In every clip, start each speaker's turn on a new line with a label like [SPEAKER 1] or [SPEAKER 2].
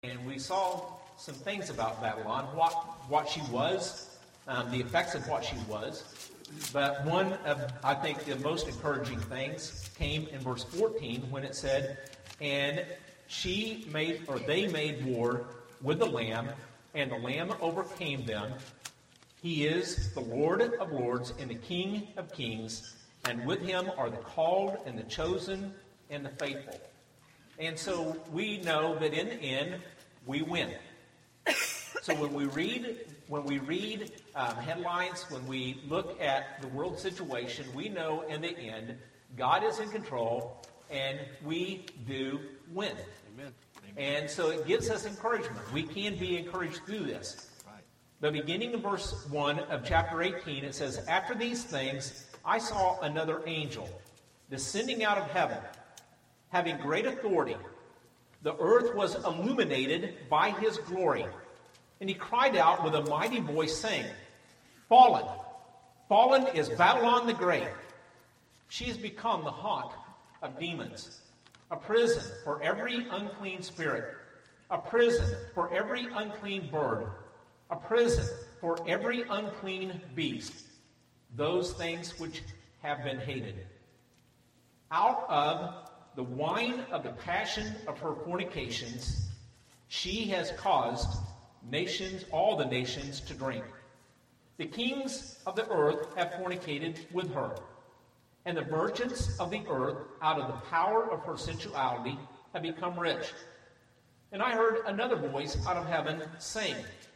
[SPEAKER 1] And we saw some things about Babylon, what she was, the effects of what she was. But one of, I think, the most encouraging things came in verse 14 when it said, and they made war with the Lamb, and the Lamb overcame them. He is the Lord of lords and the King of kings, and with him are the called and the chosen and the faithful. And so we know that in the end, we win. So when we read headlines, when we look at the world situation, we know in the end, God is in control, and we do win.
[SPEAKER 2] Amen.
[SPEAKER 1] And so it gives us encouragement. We can be encouraged through this.
[SPEAKER 2] Right.
[SPEAKER 1] But beginning in verse 1 of chapter 18, it says, after these things, I saw another angel descending out of heaven, having great authority. The earth was illuminated by his glory. And he cried out with a mighty voice, saying, Fallen, fallen is Babylon the Great. She has become the haunt of demons, a prison for every unclean spirit, a prison for every unclean bird, a prison for every unclean beast, those things which have been hated. Out of the wine of the passion of her fornications, she has caused nations, all the nations, to drink. The kings of the earth have fornicated with her, and the merchants of the earth, out of the power of her sensuality, have become rich. And I heard another voice out of heaven saying,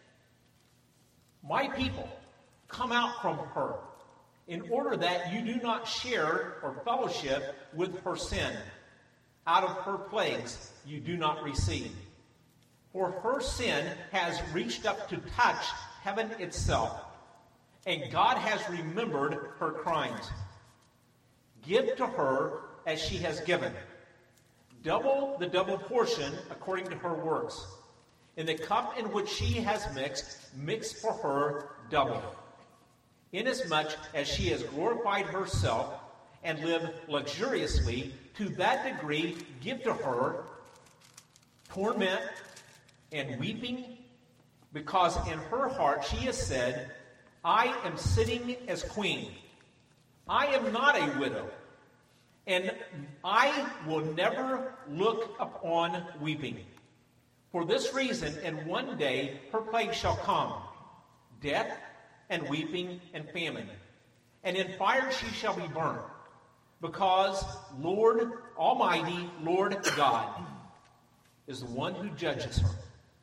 [SPEAKER 1] My people, come out from her, in order that you do not share or fellowship with her sin. Out of her plagues you do not receive. For her sin has reached up to touch heaven itself, and God has remembered her crimes. Give to her as she has given, double the double portion according to her works. In the cup in which she has mix for her double. Inasmuch as she has glorified herself and lived luxuriously, to that degree give to her torment and weeping, because in her heart she has said, I am sitting as queen. I am not a widow, and I will never look upon weeping. For this reason, in one day her plague shall come, death and weeping and famine. And in fire she shall be burned, because Lord Almighty, Lord God, is the one who judges her.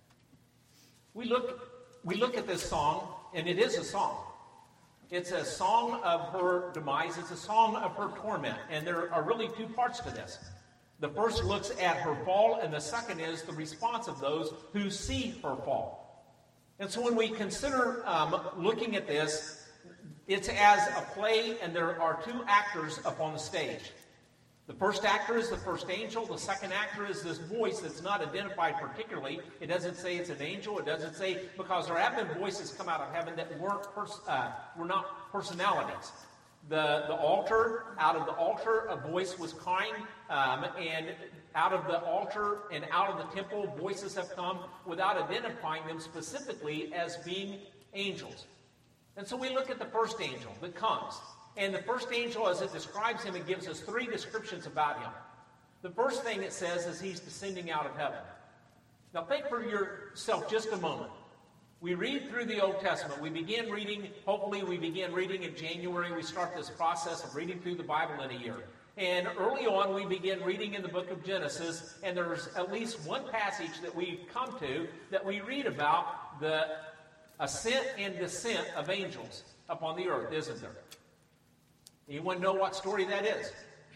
[SPEAKER 1] We look at this song, and it is a song. It's a song of her demise. It's a song of her torment. And there are really two parts to this. The first looks at her fall, and the second is the response of those who see her fall. And so when we consider looking at this, it's as a play, and there are two actors up on the stage. The first actor is the first angel. The second actor is this voice that's not identified particularly. It doesn't say it's an angel. It doesn't say, because there have been voices come out of heaven that were not personalities. The altar, out of the altar, a voice was crying, and out of the altar and out of the temple, voices have come without identifying them specifically as being angels. And so we look at the first angel that comes. And the first angel, as it describes him, it gives us three descriptions about him. The first thing it says is he's descending out of heaven. Now think for yourself just a moment. We read through the Old Testament. Hopefully we begin reading in January. We start this process of reading through the Bible in a year. And early on, we begin reading in the book of Genesis, and there's at least one passage that we come to that we read about the ascent and descent of angels upon the earth, isn't there? Anyone know what story that is?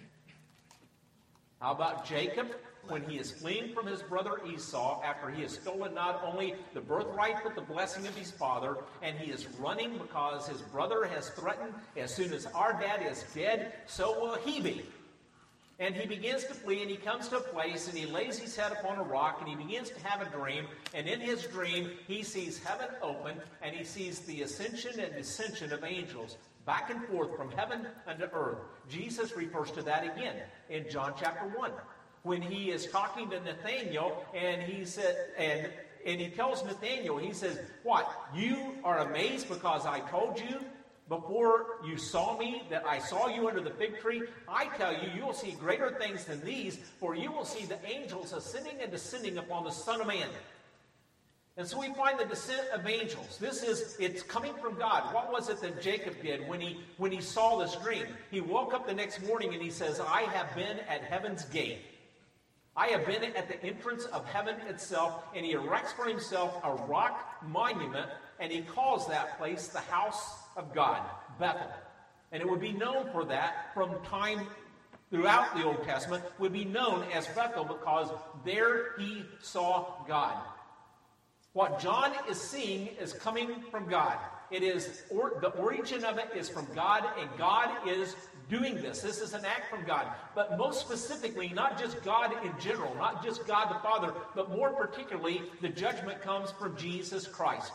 [SPEAKER 1] How about Jacob when he is fleeing from his brother Esau after he has stolen not only the birthright but the blessing of his father, and he is running because his brother has threatened, as soon as our dad is dead, so will he be. And he begins to flee, and he comes to a place, and he lays his head upon a rock, and he begins to have a dream. And in his dream, he sees heaven open, and he sees the ascension and descension of angels back and forth from heaven unto earth. Jesus refers to that again in John chapter 1. when he is talking to Nathanael, and he said, and he tells Nathanael, he says, what? You are amazed because I told you before you saw me that I saw you under the fig tree? I tell you, you will see greater things than these, for you will see the angels ascending and descending upon the Son of Man. And so we find the descent of angels. It's coming from God. What was it that Jacob did when he saw this dream? He woke up the next morning and he says, I have been at heaven's gate. I have been at the entrance of heaven itself, and he erects for himself a rock monument, and he calls that place the house of God, Bethel. And it would be known for that from time throughout the Old Testament, would be known as Bethel because there he saw God. What John is seeing is coming from God. It is, the origin of it is from God, and God is doing this. This is an act from God. But most specifically, not just God in general, not just God the Father, but more particularly, the judgment comes from Jesus Christ.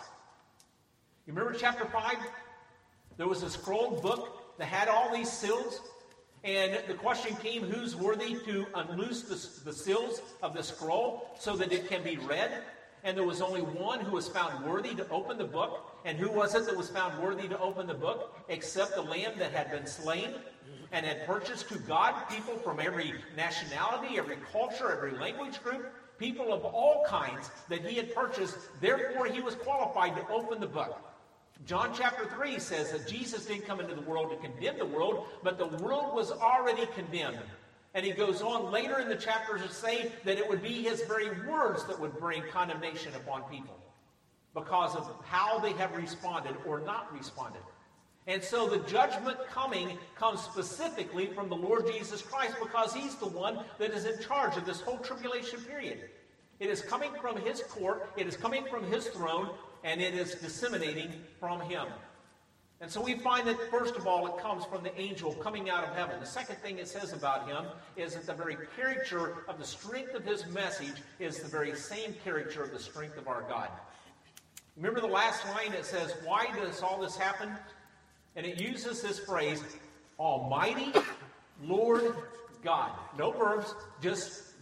[SPEAKER 1] You remember chapter 5? There was a scroll book that had all these seals, and the question came, who's worthy to unloose the seals of the scroll so that it can be read? And there was only one who was found worthy to open the book. And who was it that was found worthy to open the book? Except the lamb that had been slain and had purchased to God people from every nationality, every culture, every language group, people of all kinds that he had purchased. Therefore, he was qualified to open the book. John chapter 3 says that Jesus didn't come into the world to condemn the world, but the world was already condemned. And he goes on later in the chapters to say that it would be his very words that would bring condemnation upon people because of how they have responded or not responded. And so the judgment coming comes specifically from the Lord Jesus Christ because he's the one that is in charge of this whole tribulation period. It is coming from his court, it is coming from his throne, and it is disseminating from him. And so we find that, first of all, it comes from the angel coming out of heaven. The second thing it says about him is that the very character of the strength of his message is the very same character of the strength of our God. Remember the last line? It says, why does all this happen? And it uses this phrase, Almighty Lord God. No verbs, just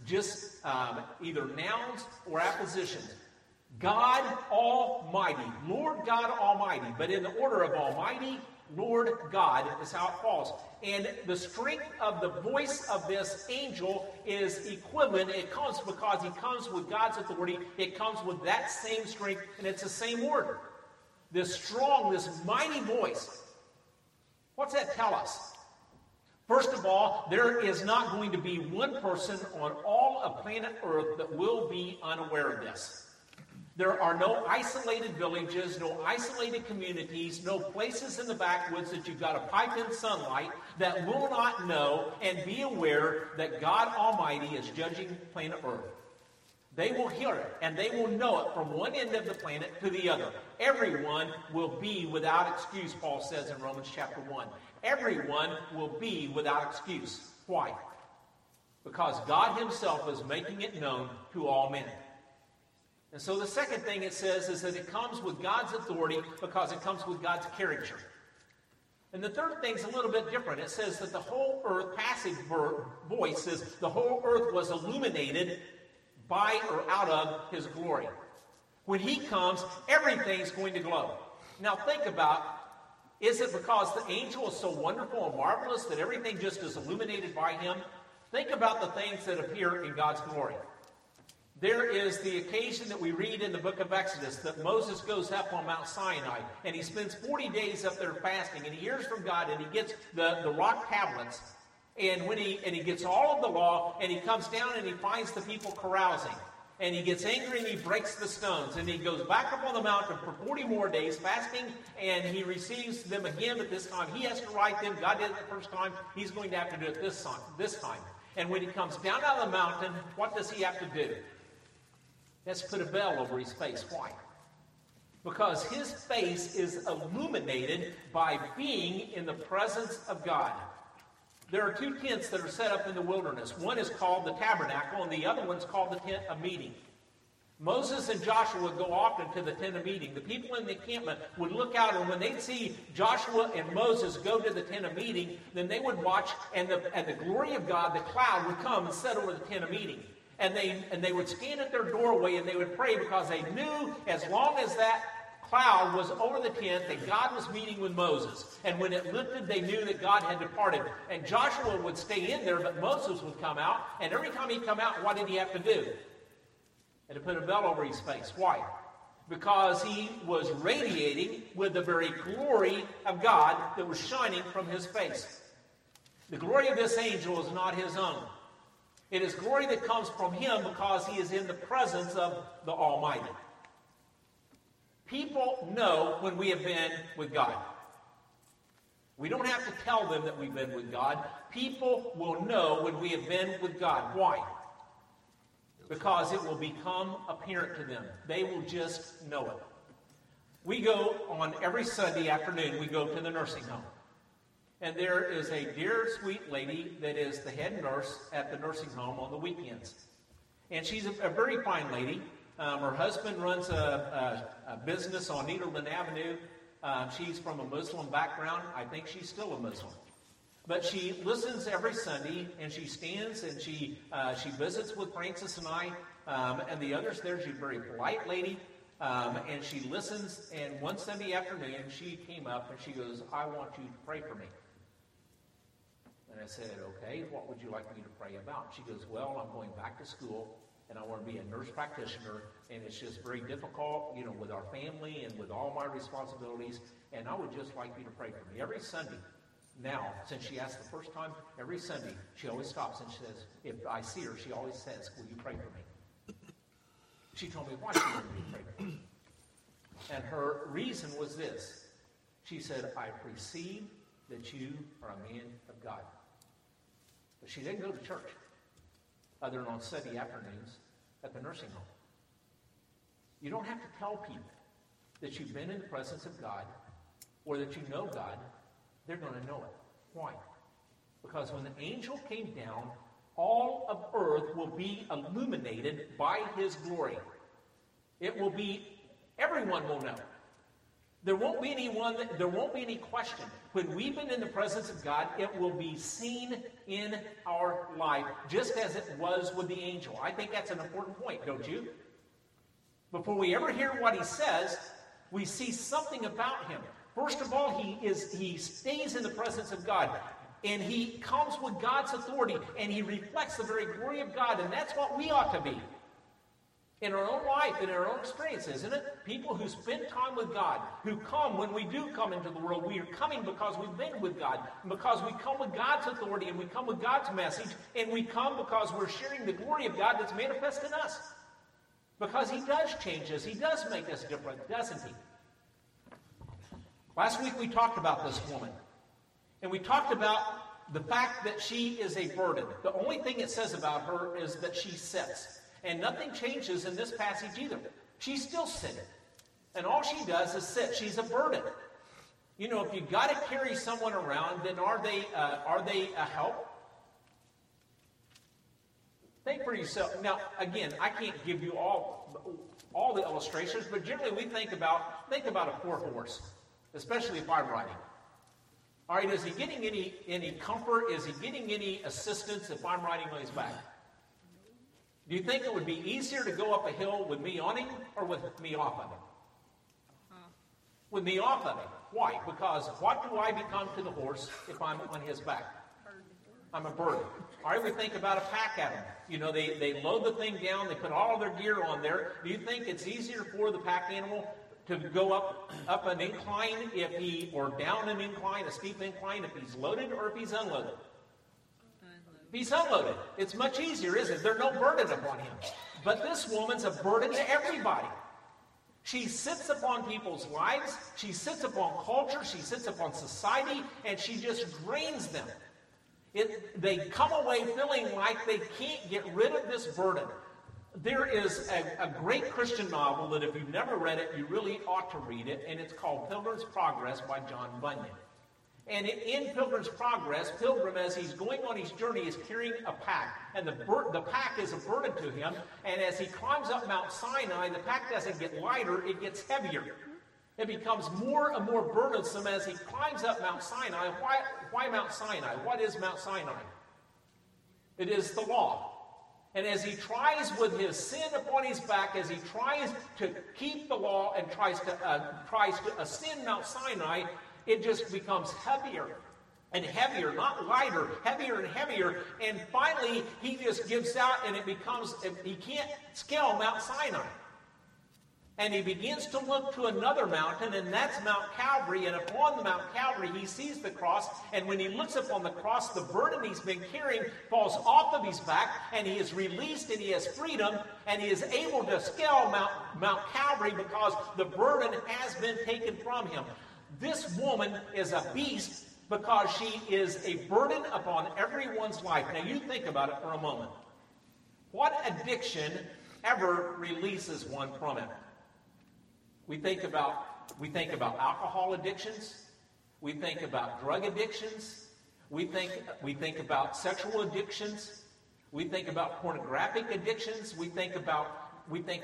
[SPEAKER 1] either nouns or appositions. God Almighty, Lord God Almighty. But in the order of Almighty, Lord God is how it falls. And the strength of the voice of this angel is equivalent. It comes because he comes with God's authority. It comes with that same strength, and it's the same word. This strong, this mighty voice. What's that tell us? First of all, there is not going to be one person on all of planet Earth that will be unaware of this. There are no isolated villages, no isolated communities, no places in the backwoods that you've got to pipe in sunlight that will not know and be aware that God Almighty is judging planet Earth. They will hear it, and they will know it from one end of the planet to the other. Everyone will be without excuse, Paul says in Romans chapter 1. Everyone will be without excuse. Why? Because God himself is making it known to all men. And so the second thing it says is that it comes with God's authority because it comes with God's character. And the third thing's a little bit different. It says that the whole earth, passage voice says the whole earth was illuminated by or out of his glory. When he comes, everything's going to glow. Now think about, is it because the angel is so wonderful and marvelous that everything just is illuminated by him? Think about the things that appear in God's glory. There is the occasion that we read in the book of Exodus that Moses goes up on Mount Sinai and he spends 40 days up there fasting and he hears from God and he gets the rock tablets and when he gets all of the law and he comes down and he finds the people carousing and he gets angry and he breaks the stones and he goes back up on the mountain for 40 more days fasting and he receives them again, but this time he has to write them. God did it the first time. He's going to have to do it this time. And when he comes down out of the mountain, what does he have to do? Let's put a veil over his face. Why? Because his face is illuminated by being in the presence of God. There are two tents that are set up in the wilderness. One is called the tabernacle, and the other one's called the tent of meeting. Moses and Joshua would go often to the tent of meeting. The people in the encampment would look out, and when they'd see Joshua and Moses go to the tent of meeting, then they would watch, and the glory of God, the cloud, would come and set over the tent of meeting. And they would stand at their doorway and they would pray, because they knew as long as that cloud was over the tent that God was meeting with Moses. And when it lifted, they knew that God had departed. And Joshua would stay in there, but Moses would come out. And every time he'd come out, what did he have to do? He had to put a veil over his face. Why? Because he was radiating with the very glory of God that was shining from his face. The glory of this angel is not his own. It is glory that comes from him because he is in the presence of the Almighty. People know when we have been with God. We don't have to tell them that we've been with God. People will know when we have been with God. Why? Because it will become apparent to them. They will just know it. We go on every Sunday afternoon, we go to the nursing home. And there is a dear, sweet lady that is the head nurse at the nursing home on the weekends. And she's a very fine lady. Her husband runs a business on Needleman Avenue. She's from a Muslim background. I think she's still a Muslim. But she listens every Sunday, and she stands and she visits with Francis and I and the others there. She's a very polite lady. And she listens. And one Sunday afternoon, she came up and she goes, "I want you to pray for me." And I said, "Okay, what would you like me to pray about?" She goes, "Well, I'm going back to school, and I want to be a nurse practitioner, and it's just very difficult, with our family and with all my responsibilities, and I would just like you to pray for me." Every Sunday, now, since she asked the first time, every Sunday, she always stops and she says, if I see her, she always says, "Will you pray for me?" She told me why she wanted me to pray for me. And her reason was this. She said, "I perceive that you are a man of God." But she didn't go to church other than on Sunday afternoons at the nursing home. You don't have to tell people that you've been in the presence of God or that you know God. They're going to know it. Why? Because when the angel came down, all of earth will be illuminated by his glory. It will be, everyone will know. There won't be any question. When we've been in the presence of God, it will be seen in our life, just as it was with the angel. I think that's an important point, don't you? Before we ever hear what he says, we see something about him. First of all, he stays in the presence of God, and he comes with God's authority, and he reflects the very glory of God, and that's what we ought to be. In our own life, in our own experience, isn't it? People who spend time with God, who come when we do come into the world, we are coming because we've been with God, and because we come with God's authority, and we come with God's message, and we come because we're sharing the glory of God that's manifest in us. Because he does change us. He does make us different, doesn't he? Last week we talked about this woman. And we talked about the fact that she is a burden. The only thing it says about her is that she sits. And nothing changes in this passage either. She's still sitting. And all she does is sit. She's a burden. If you've got to carry someone around, then are they a help? Think for yourself. Now, again, I can't give you all the illustrations, but generally we think about a poor horse, especially if I'm riding. All right, is he getting any comfort? Is he getting any assistance if I'm riding on his back? Do you think it would be easier to go up a hill with me on him or with me off of him? With me off of him. Why? Because what do I become to the horse if I'm on his back? I'm a burden. All right, we think about a pack animal. They load the thing down, they put all their gear on there. Do you think it's easier for the pack animal to go up an incline or down an incline, a steep incline, if he's loaded or if he's unloaded? If he's unloaded, it's much easier, isn't it? There's no burden upon him. But this woman's a burden to everybody. She sits upon people's lives. She sits upon culture. She sits upon society. And she just drains them. They come away feeling like they can't get rid of this burden. There is a great Christian novel that if you've never read it, you really ought to read it. And it's called Pilgrim's Progress by John Bunyan. And in Pilgrim's Progress, Pilgrim, as he's going on his journey, is carrying a pack. And the pack is a burden to him. And as he climbs up Mount Sinai, the pack doesn't get lighter, it gets heavier. It becomes more and more burdensome as he climbs up Mount Sinai. Why Mount Sinai? What is Mount Sinai? It is the law. And as he tries with his sin upon his back, as he tries to keep the law and tries to ascend Mount Sinai, it just becomes heavier and heavier, not lighter, heavier and heavier. And finally, he just gives out, and he can't scale Mount Sinai. And he begins to look to another mountain, and that's Mount Calvary. And upon the Mount Calvary, he sees the cross. And when he looks upon the cross, the burden he's been carrying falls off of his back, and he is released, and he has freedom, and he is able to scale Mount Calvary because the burden has been taken from him. This woman is a beast because she is a burden upon everyone's life. Now you think about it for a moment. What addiction ever releases one from it? We think about alcohol addictions. We think about drug addictions. We think about sexual addictions. We think about pornographic addictions. We think about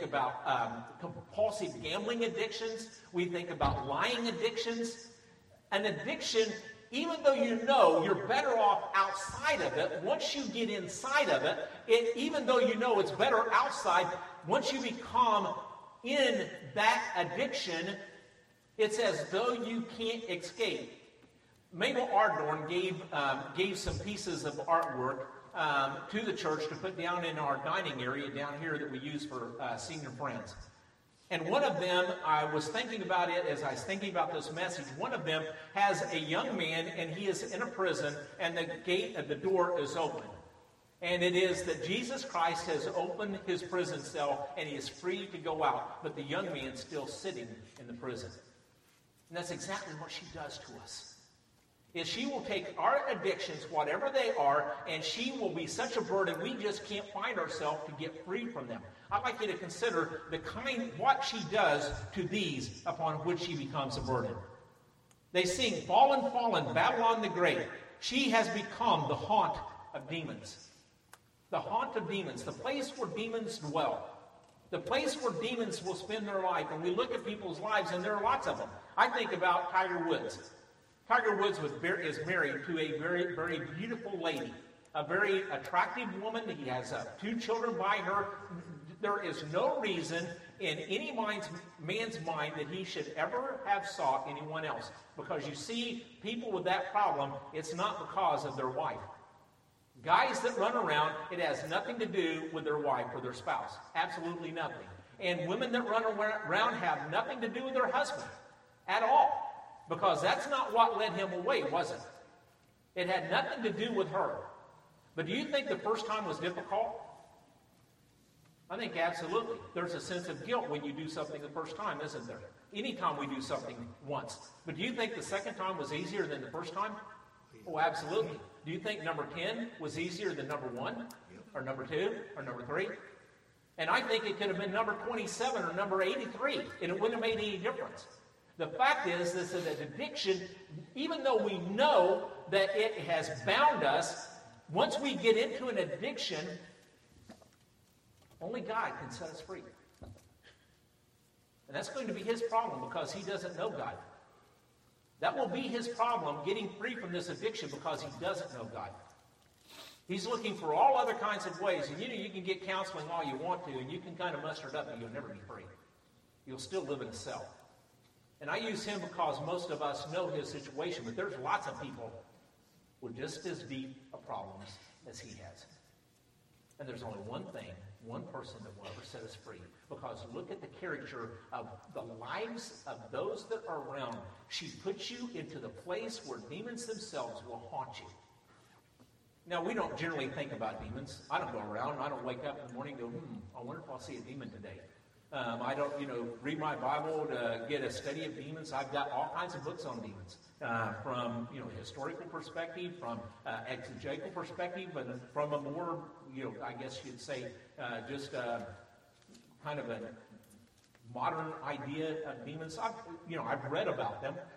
[SPEAKER 1] compulsive gambling addictions. We think about lying addictions. An addiction, even though you know you're better off outside of it, once you get inside of it, even though you know it's better outside, once you become in that addiction, it's as though you can't escape. Mabel Ardorn gave some pieces of artwork to the church to put down in our dining area down here that we use for senior friends. And one of them, I was thinking about it as I was thinking about this message. One of them has a young man, and he is in a prison, and the gate of the door is open. And it is that Jesus Christ has opened his prison cell, and he is free to go out, but the young man's still sitting in the prison. And that's exactly what she does to us. Is she will take our addictions, whatever they are, and she will be such a burden we just can't find ourselves to get free from them. I'd like you to consider what she does to these upon which she becomes a burden. They sing, "Fallen, fallen, Babylon the Great. She has become the haunt of demons." The haunt of demons, the place where demons dwell. The place where demons will spend their life. And we look at people's lives, and there are lots of them. I think about Tiger Woods. Tiger Woods is married to a very, very beautiful lady, a very attractive woman. He has 2 children by her. There is no reason in any man's mind that he should ever have sought anyone else. Because you see, people with that problem, it's not because of their wife. Guys that run around, it has nothing to do with their wife or their spouse. Absolutely nothing. And women that run around have nothing to do with their husband at all. Because that's not what led him away, was it? It had nothing to do with her. But do you think the first time was difficult? I think absolutely. There's a sense of guilt when you do something the first time, isn't there? Anytime we do something once. But do you think the second time was easier than the first time? Oh, absolutely. Do you think number 10 was easier than number 1? Or number 2? Or number 3? And I think it could have been number 27 or number 83, and it wouldn't have made any difference. The fact is that addiction, even though we know that it has bound us, once we get into an addiction, only God can set us free. And that's going to be his problem because he doesn't know God. That will be his problem, getting free from this addiction, because he doesn't know God. He's looking for all other kinds of ways. And you can get counseling all you want to, and you can kind of muster it up, but you'll never be free. You'll still live in a cell. And I use him because most of us know his situation, but there's lots of people with just as deep a problems as he has. And there's only one thing, one person that will ever set us free. Because look at the caricature of the lives of those that are around. She puts you into the place where demons themselves will haunt you. Now, we don't generally think about demons. I don't go around. I don't wake up in the morning and go, I wonder if I'll see a demon today. I don't, read my Bible to get a study of demons. I've got all kinds of books on demons. From, historical perspective, from exegetical perspective, and from a more, I guess you'd say, just kind of a modern idea of demons. I've read about them.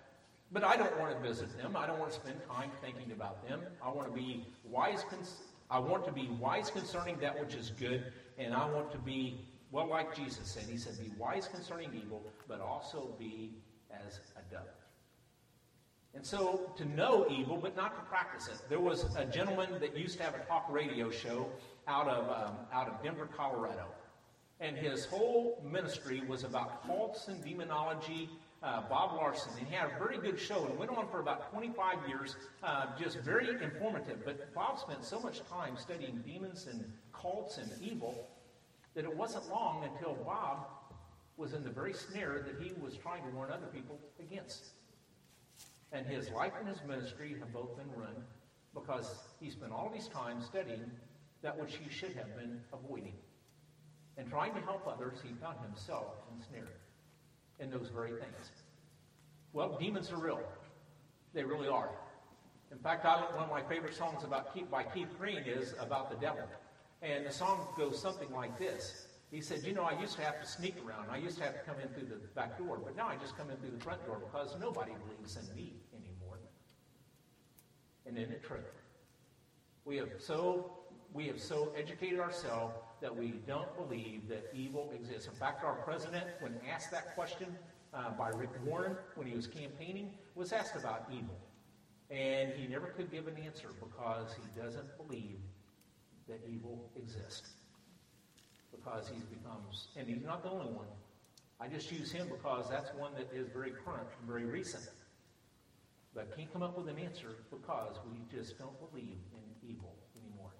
[SPEAKER 1] But I don't want to visit them. I don't want to spend time thinking about them. I want to be wise. I want to be wise concerning that which is good, and I want to be, well, like Jesus said. He said, be wise concerning evil, but also be as a dove. And so to know evil, but not to practice it. There was a gentleman that used to have a talk radio show out of Denver, Colorado. And his whole ministry was about cults and demonology, Bob Larson. And he had a very good show and went on for about 25 years, just very informative. But Bob spent so much time studying demons and cults and evil that it wasn't long until Bob was in the very snare that he was trying to warn other people against. And his life and his ministry have both been ruined because he spent all of his time studying that which he should have been avoiding. And trying to help others, he found himself ensnared in those very things. Well, demons are real. They really are. In fact, one of my favorite songs by Keith Green is about the devil. And the song goes something like this. He said, I used to have to sneak around. I used to have to come in through the back door, but now I just come in through the front door because nobody believes in me anymore. And isn't it true? We have so educated ourselves that we don't believe that evil exists. In fact, our president, when asked that question by Rick Warren when he was campaigning, was asked about evil. And he never could give an answer because he doesn't believe that evil exists. Because and he's not the only one. I just use him because that's one that is very current and very recent. But can't come up with an answer because we just don't believe in evil anymore.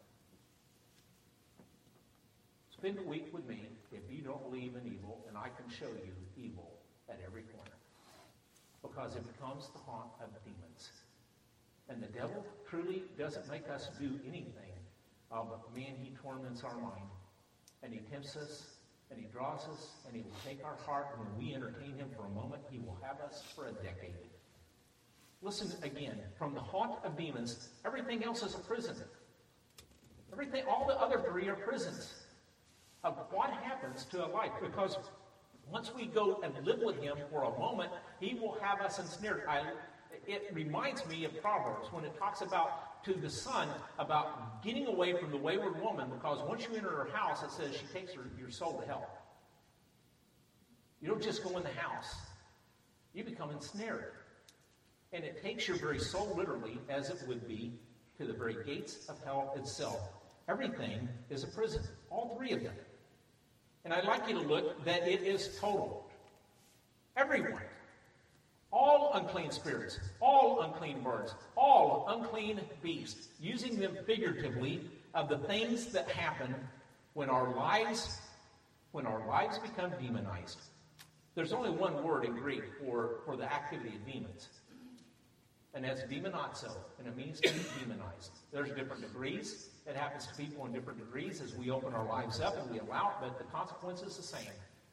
[SPEAKER 1] Spend a week with me if you don't believe in evil, and I can show you evil at every corner. Because it becomes the haunt of demons. And the devil truly doesn't make us do anything. But man, he torments our mind. And he tempts us, and he draws us, and he will take our heart, and when we entertain him for a moment, he will have us for a decade. Listen again, from the haunt of demons, everything else is a prison. All the other three are prisons of what happens to a life. Because once we go and live with him for a moment, he will have us ensnared. It reminds me of Proverbs when it talks about to the son about getting away from the wayward woman, because once you enter her house, it says she takes your soul to hell. You don't just go in the house. You become ensnared. And it takes your very soul literally, as it would be, to the very gates of hell itself. Everything is a prison. All three of them. And I'd like you to look that it is total. Everyone. All unclean spirits, all unclean birds, all unclean beasts, using them figuratively of the things that happen when our lives become demonized. There's only one word in Greek for the activity of demons. And that's demonazo, and it means to be demonized. There's different degrees. It happens to people in different degrees as we open our lives up and we allow it, but the consequence is the same.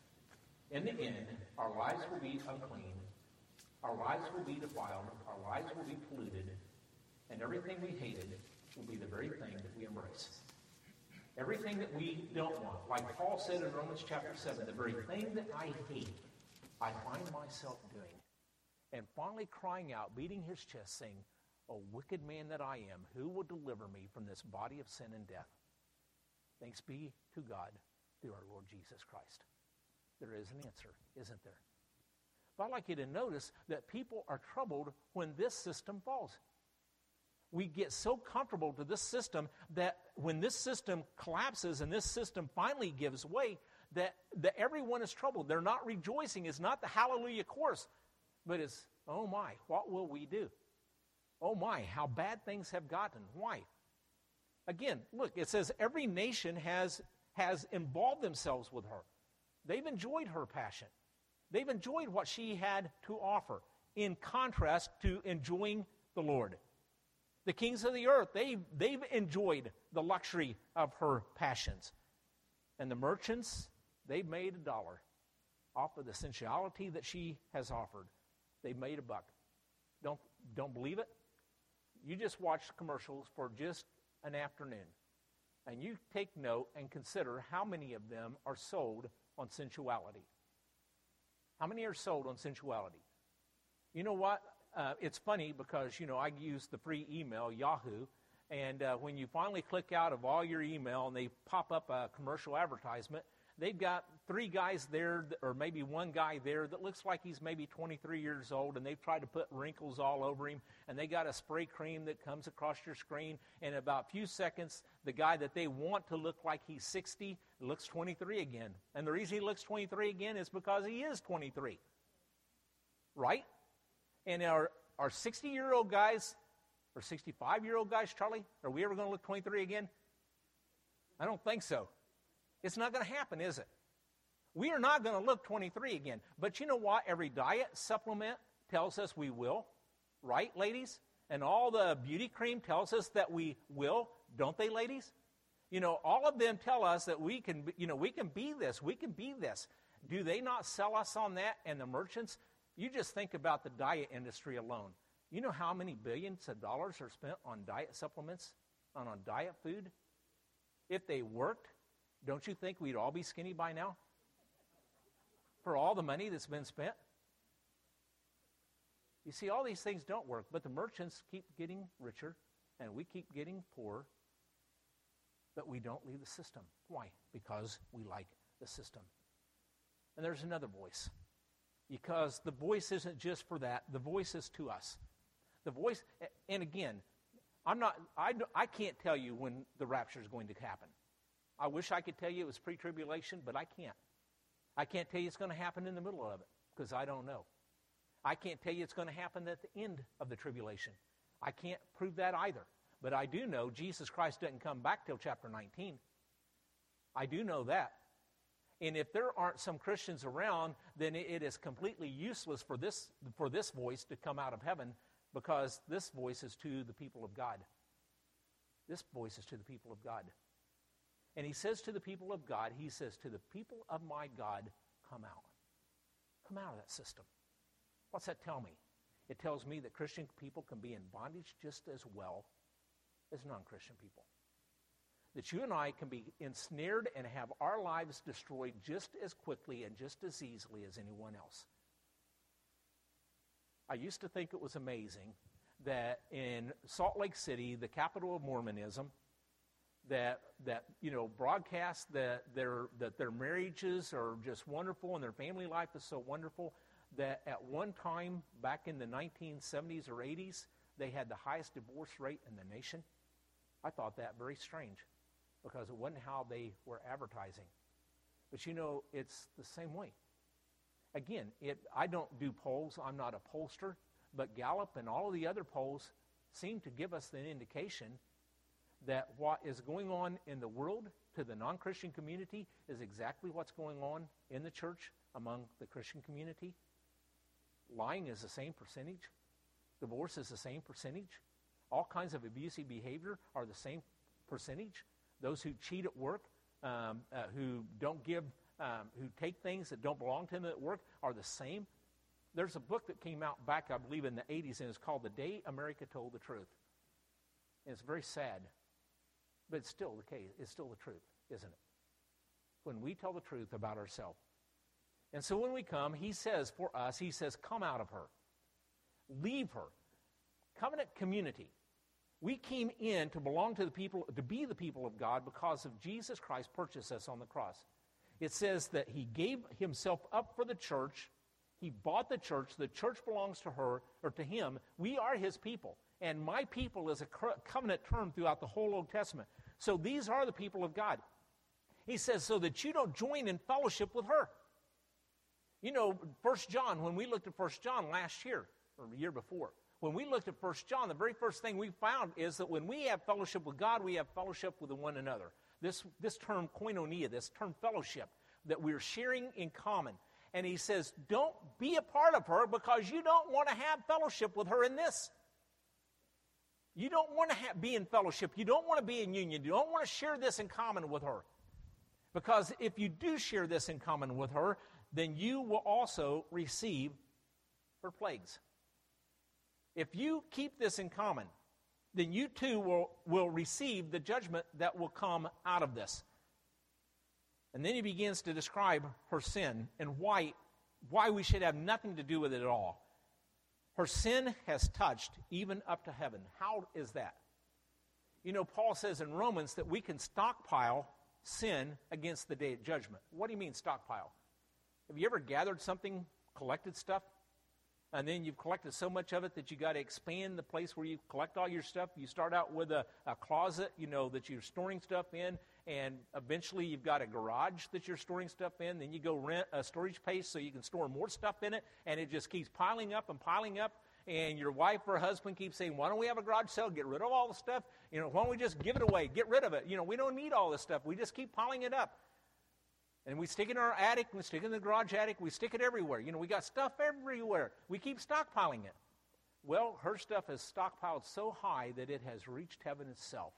[SPEAKER 1] In the end, our lives will be unclean. Our lives will be defiled, our lives will be polluted, and everything we hated will be the very thing that we embrace. Everything that we don't want. Like Paul said in Romans chapter 7, the very thing that I hate, I find myself doing. And finally crying out, beating his chest, saying, "O wicked man that I am, who will deliver me from this body of sin and death?" Thanks be to God through our Lord Jesus Christ. There is an answer, isn't there? But I'd like you to notice that people are troubled when this system falls. We get so comfortable to this system that when this system collapses and this system finally gives way, that everyone is troubled. They're not rejoicing. It's not the hallelujah chorus, but it's, oh my, what will we do? Oh my, how bad things have gotten. Why? Again, look, it says every nation has involved themselves with her. They've enjoyed her passion. They've enjoyed what she had to offer, in contrast to enjoying the Lord. The kings of the earth, they've enjoyed the luxury of her passions. And the merchants, they've made $1 off of the sensuality that she has offered. They've made $1. Don't believe it? You just watch commercials for just an afternoon, and you take note and consider how many of them are sold on sensuality. How many are sold on sensuality? You know what? it's funny because, I use the free email, Yahoo, and when you finally click out of all your email and they pop up a commercial advertisement, they've got 3 guys there, or maybe 1 guy there that looks like he's maybe 23 years old, and they've tried to put wrinkles all over him, and they got a spray cream that comes across your screen, and in about a few seconds, the guy that they want to look like he's 60 looks 23 again. And the reason he looks 23 again is because he is 23. Right? And our 60-year-old guys, or 65-year-old guys, Charlie, are we ever going to look 23 again? I don't think so. It's not going to happen, is it? We are not going to look 23 again. But you know what? Every diet supplement tells us we will. Right, ladies? And all the beauty cream tells us that we will. Don't they, ladies? All of them tell us that we can be this. We can be this. Do they not sell us on that? And the merchants? You just think about the diet industry alone. You know how many billions of dollars are spent on diet supplements, on diet food? If they worked, don't you think we'd all be skinny by now? For all the money that's been spent? You see, all these things don't work, but the merchants keep getting richer, and we keep getting poorer, but we don't leave the system. Why? Because we like the system. And there's another voice. Because the voice isn't just for that. The voice is to us. The voice, and again, I can't tell you when the rapture is going to happen. I wish I could tell you it was pre-tribulation, but I can't. I can't tell you it's going to happen in the middle of it, because I don't know. I can't tell you it's going to happen at the end of the tribulation. I can't prove that either. But I do know Jesus Christ doesn't come back till chapter 19. I do know that. And if there aren't some Christians around, then it is completely useless for this voice to come out of heaven, because this voice is to the people of God. This voice is to the people of God. And he says to the people of God, he says to the people of my God, come out. Come out of that system. What's that tell me? It tells me that Christian people can be in bondage just as well as non-Christian people. That you and I can be ensnared and have our lives destroyed just as quickly and just as easily as anyone else. I used to think it was amazing that in Salt Lake City, the capital of Mormonism, that broadcast that their marriages are just wonderful and their family life is so wonderful, that at one time back in the 1970s or 80s, they had the highest divorce rate in the nation. I thought that very strange, because it wasn't how they were advertising. But it's the same way. Again, I don't do polls. I'm not a pollster. But Gallup and all of the other polls seem to give us an indication that what is going on in the world to the non-Christian community is exactly what's going on in the church among the Christian community. Lying is the same percentage. Divorce is the same percentage. All kinds of abusive behavior are the same percentage. Those who cheat at work, who don't give, who take things that don't belong to them at work are the same. There's a book that came out back, I believe, in the 80s, and it's called The Day America Told the Truth. And it's very sad, but it's still the case. It's still the truth, isn't it? When we tell the truth about ourselves. And so when we come, he says for us, he says, come out of her. Leave her. Covenant community. We came in to belong to the people, to be the people of God, because of Jesus Christ purchased us on the cross. It says that he gave himself up for the church. He bought the church. The church belongs to her, or to him. We are his people. And my people is a covenant term throughout the whole Old Testament. So these are the people of God. He says, so that you don't join in fellowship with her. 1 John, when we looked at 1 John last year, or the year before, when we looked at 1 John, the very first thing we found is that when we have fellowship with God, we have fellowship with one another. This term koinonia, this term fellowship, that we're sharing in common. And he says, don't be a part of her, because you don't want to have fellowship with her in this. You don't want to be in fellowship. You don't want to be in union. You don't want to share this in common with her. Because if you do share this in common with her, then you will also receive her plagues. If you keep this in common, then you too will receive the judgment that will come out of this. And then he begins to describe her sin and why we should have nothing to do with it at all. Her sin has touched even up to heaven. How is that? You know, Paul says in Romans that we can stockpile sin against the day of judgment. What do you mean stockpile? Have you ever gathered something, collected stuff, and then you've collected so much of it that you got to expand the place where you collect all your stuff? You start out with a closet, you know, that you're storing stuff in, and eventually you've got a garage that you're storing stuff in. Then you go rent a storage space so you can store more stuff in it, and it just keeps piling up and piling up. And your wife or husband keeps saying, why don't we have a garage sale, get rid of all the stuff? You know, why don't we just give it away, get rid of it? You know, we don't need all this stuff. We just keep piling it up. And we stick it in our attic, we stick it in the garage attic, we stick it everywhere. You know, we got stuff everywhere. We keep stockpiling it. Well, her stuff is stockpiled so high that it has reached heaven itself.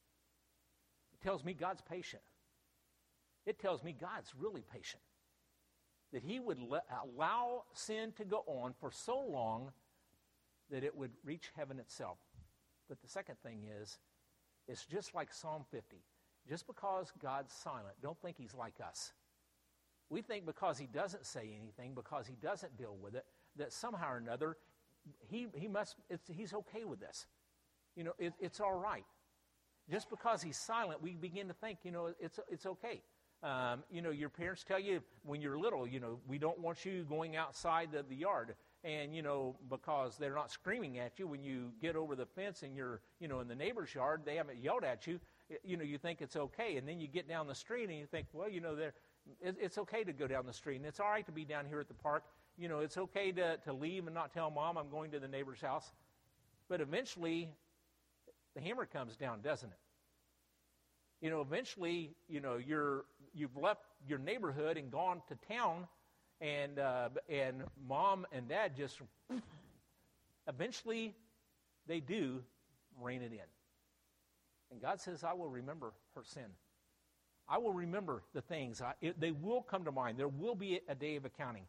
[SPEAKER 1] It tells me God's patient. It tells me God's really patient. That he would allow sin to go on for so long that it would reach heaven itself. But the second thing is, it's just like Psalm 50. Just because God's silent, don't think he's like us. We think because he doesn't say anything, because he doesn't deal with it, that somehow or another he's okay with this. You know, it's all right. Just because he's silent, we begin to think, you know, it's okay. You know, your parents tell you when you're little, you know, we don't want you going outside of the yard. And, you know, because they're not screaming at you when you get over the fence and you're, you know, in the neighbor's yard, they haven't yelled at you, you know, you think it's okay. And then you get down the street and you think, well, you know, it's okay to go down the street. And it's all right to be down here at the park. You know, it's okay to leave and not tell Mom I'm going to the neighbor's house. But eventually, the hammer comes down, doesn't it? You know, eventually, you know, you've left your neighborhood and gone to town, and Mom and Dad just, eventually, they do rein it in. And God says, I will remember her sin. I will remember the things. They will come to mind. There will be a day of accounting.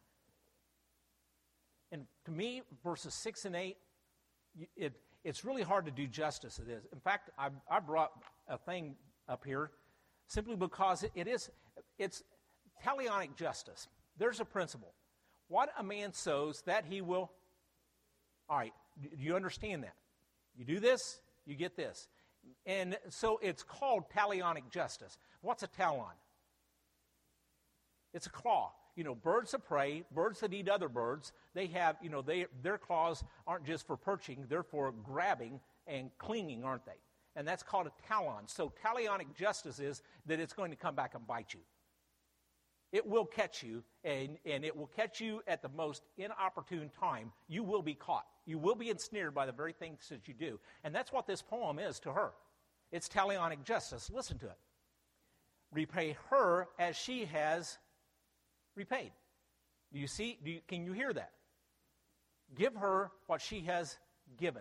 [SPEAKER 1] And to me, verses 6 and 8, it's really hard to do justice to this. In fact, I brought a thing up here simply because it's talionic justice. There's a principle. What a man sows, that he will... All right, do you understand that? You do this, you get this. And so it's called talionic justice. What's a talon? It's a claw. You know, birds of prey, birds that eat other birds, they have, you know, their claws aren't just for perching, they're for grabbing and clinging, aren't they? And that's called a talon. So talionic justice is that it's going to come back and bite you. It will catch you, and it will catch you at the most inopportune time. You will be caught. You will be ensnared by the very things that you do. And that's what this poem is to her. It's talionic justice. Listen to it. Repay her as she has repaid. Do you see? Can you hear that? Give her what she has given.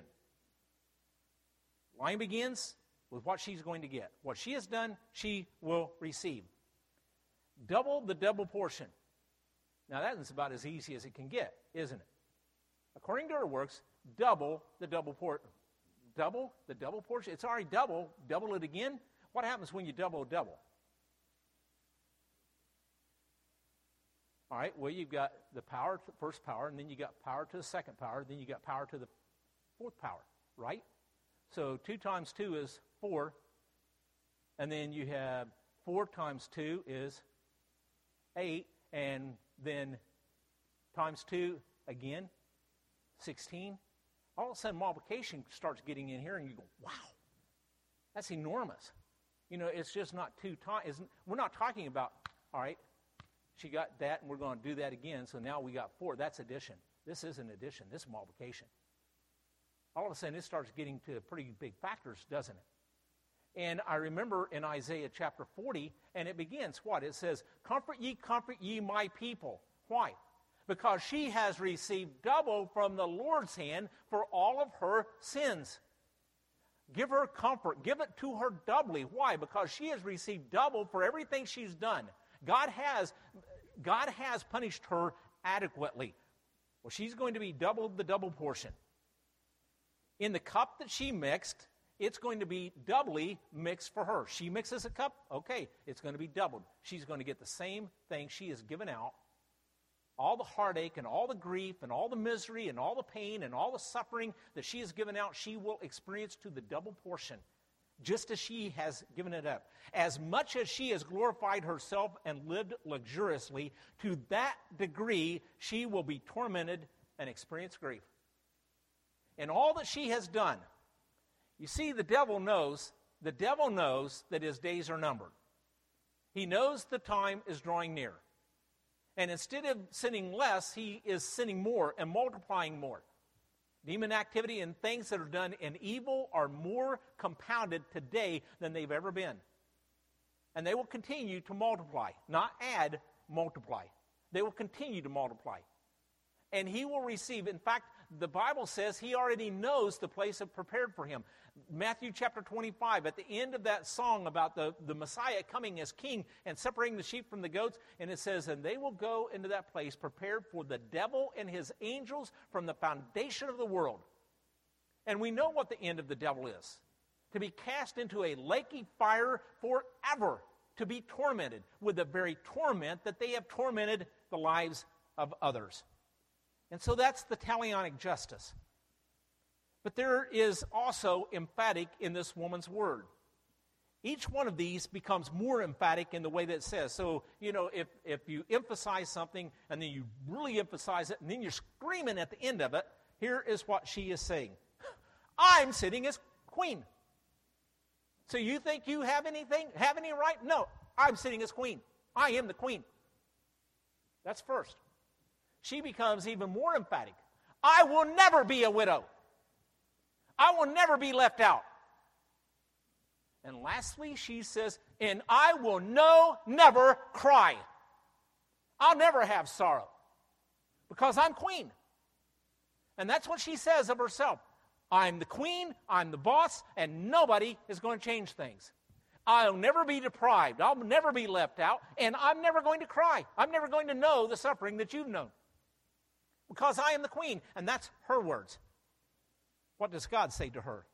[SPEAKER 1] Line begins with what she's going to get. What she has done, she will receive. Double the double portion. Now that's about as easy as it can get, isn't it? According to her works, double the double portion. Double the double portion? It's already double. Double it again? What happens when you double double? All right, well, you've got the power to the first power, and then you got power to the second power, then you got power to the fourth power, right? So 2 times 2 is 4, and then you have 4 times 2 is 8, and then times 2 again, 16. All of a sudden, multiplication starts getting in here, and you go, wow, that's enormous. You know, it's just not 2 times. We're not talking about, all right, she got that, and we're going to do that again, so now we got 4. That's addition. This isn't addition. This is multiplication. All of a sudden, it starts getting to pretty big factors, doesn't it? And I remember in Isaiah chapter 40, and it begins, what? It says, comfort ye my people. Why? Because she has received double from the Lord's hand for all of her sins. Give her comfort. Give it to her doubly. Why? Because she has received double for everything she's done. God has punished her adequately. Well, she's going to be doubled the double portion. In the cup that she mixed, it's going to be doubly mixed for her. She mixes a cup, okay, it's going to be doubled. She's going to get the same thing she has given out all the heartache and all the grief and all the misery and all the pain and all the suffering that she has given out, she will experience to the double portion, just as she has given it up. As much as she has glorified herself and lived luxuriously, to that degree she will be tormented and experience grief. And all that she has done, you see, the devil knows that his days are numbered. He knows the time is drawing near. And instead of sinning less, he is sinning more and multiplying more. Demon activity and things that are done in evil are more compounded today than they've ever been. And they will continue to multiply, not add, multiply. They will continue to multiply. And he will receive, in fact, the Bible says he already knows the place prepared for him. Matthew chapter 25, at the end of that song about the Messiah coming as king and separating the sheep from the goats, and it says, and they will go into that place prepared for the devil and his angels from the foundation of the world. And we know what the end of the devil is. To be cast into a laky fire forever, to be tormented with the very torment that they have tormented the lives of others. And so that's the talionic justice. But there is also emphatic in this woman's word. Each one of these becomes more emphatic in the way that it says. So, if you emphasize something and then you really emphasize it and then you're screaming at the end of it, here is what she is saying. I'm sitting as queen. So you think you have any right? No, I'm sitting as queen. I am the queen. That's first. She becomes even more emphatic. I will never be a widow. I will never be left out. And lastly, she says, and I will never cry. I'll never have sorrow because I'm queen. And that's what she says of herself. I'm the queen, I'm the boss, and nobody is going to change things. I'll never be deprived. I'll never be left out, and I'm never going to cry. I'm never going to know the suffering that you've known. Because I am the queen, and that's her words. What does God say to her?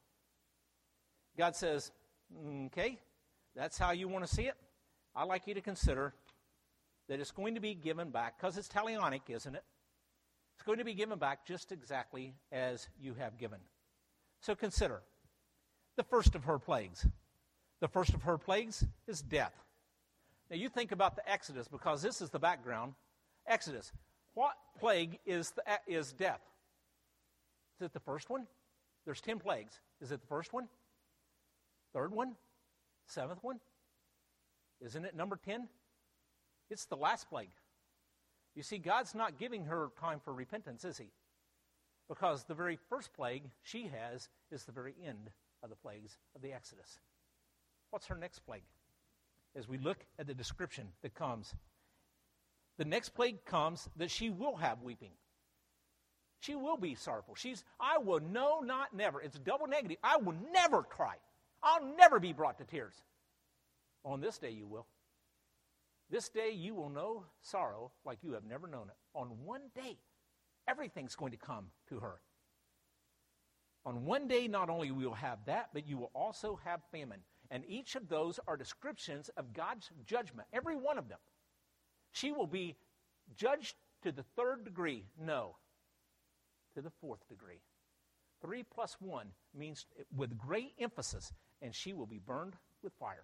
[SPEAKER 1] God says, okay, that's how you want to see it. I'd like you to consider that it's going to be given back, because it's talionic, isn't it? It's going to be given back just exactly as you have given. So consider the first of her plagues. The first of her plagues is death. Now you think about the Exodus, because this is the background. Exodus. What plague is death? Is it the first one? There's 10 plagues. Is it the first one? Third one? Seventh one? Isn't it number 10? It's the last plague. You see, God's not giving her time for repentance, is he? Because the very first plague she has is the very end of the plagues of the Exodus. What's her next plague? As we look at the description that comes, the next plague comes that she will have weeping. She will be sorrowful. I will not never. It's double negative. I will never cry. I'll never be brought to tears. On this day you will. This day you will know sorrow like you have never known it. On one day, everything's going to come to her. On one day, not only will you have that, but you will also have famine. And each of those are descriptions of God's judgment, every one of them. She will be judged to the third degree. No, to the fourth degree. 3 plus 1 means with great emphasis, and she will be burned with fire.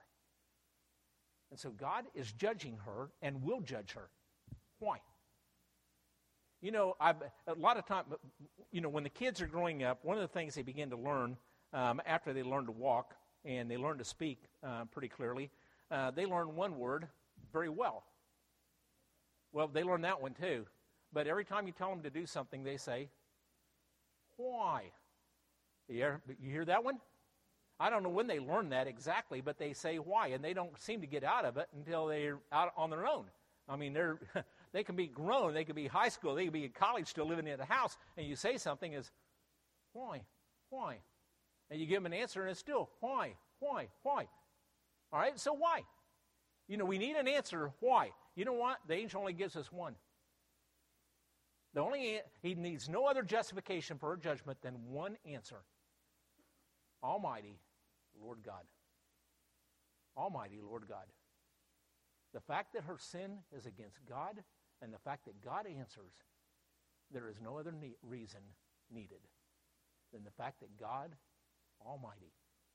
[SPEAKER 1] And so God is judging her and will judge her. Why? A lot of time, when the kids are growing up, one of the things they begin to learn after they learn to walk and they learn to speak pretty clearly, they learn one word very well. Well, they learn that one too. But every time you tell them to do something, they say, why? You hear that one? I don't know when they learn that exactly, but they say why, and they don't seem to get out of it until they're out on their own. I mean, they can be grown, they can be high school, they can be in college still living in the house, and you say something is, why? And you give them an answer, and it's still, why? All right, so why? We need an answer, why? You know what? The angel only gives us one. He needs no other justification for her judgment than one answer. Almighty Lord God. Almighty Lord God. The fact that her sin is against God And the fact that God answers, there is no other reason needed than the fact that God Almighty.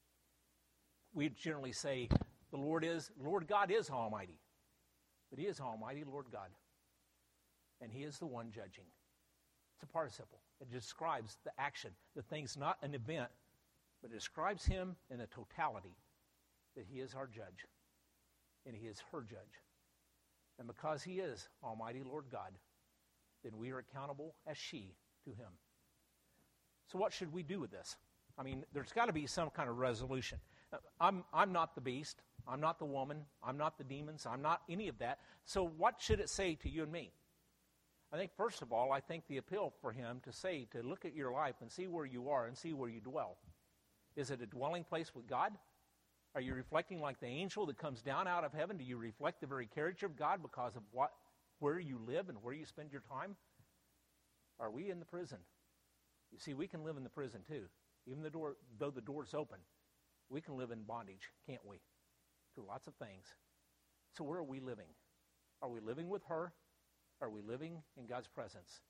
[SPEAKER 1] We generally say the Lord God is Almighty. But He is Almighty, Lord God. And He is the one judging. It's a participle. It describes the action. The thing's not an event, but it describes Him in a totality, that He is our judge. And He is her judge. And because He is Almighty Lord God, then we are accountable as she to Him. So what should we do with this? I mean, there's got to be some kind of resolution. I'm not the beast. I'm not the woman. I'm not the demons. I'm not any of that. So what should it say to you and me? I think, first of all, I think the appeal for Him to look at your life and see where you are and see where you dwell. Is it a dwelling place with God? Are you reflecting like the angel that comes down out of heaven? Do you reflect the very character of God because of where you live and where you spend your time? Are we in the prison? You see, we can live in the prison too. Even though the door's open, we can live in bondage, can't we? To lots of things. So where are we living? Are we living with her? Are we living in God's presence?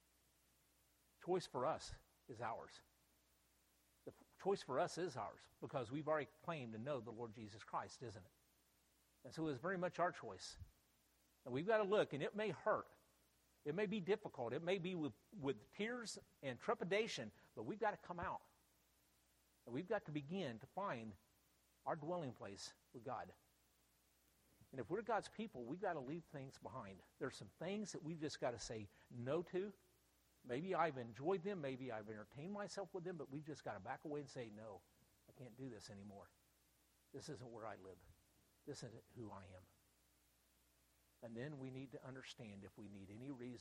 [SPEAKER 1] Choice for us is ours. The choice for us is ours because we've already claimed to know the Lord Jesus Christ, isn't it? And so it's very much our choice. And we've got to look, and it may hurt. It may be difficult. It may be with tears and trepidation, but we've got to come out. And we've got to begin to find our dwelling place with God. And if we're God's people, we've got to leave things behind. There's some things that we've just got to say no to. Maybe I've enjoyed them. Maybe I've entertained myself with them, but we've just got to back away and say, no, I can't do this anymore. This isn't where I live. This isn't who I am. And then we need to understand if we need any reason